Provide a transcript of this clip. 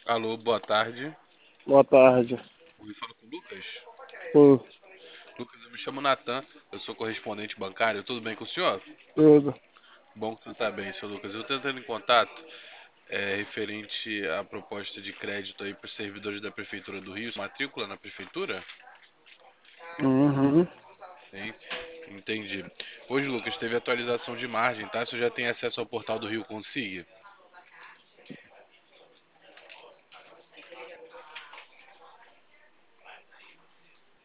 Alô, boa tarde. Boa tarde. Ouvi falar com o Lucas. Sim, Lucas, eu me chamo Natan, eu sou correspondente bancário. Tudo bem com o senhor? tudo. Bom que você está bem, seu Lucas. Eu estou entrando em contato referente à proposta de crédito aí para os servidores da Prefeitura do Rio. Matrícula na Prefeitura? Uhum. Sim, entendi. Hoje, Lucas, teve atualização de margem, tá? Você já tem acesso ao portal do Rio Consigue?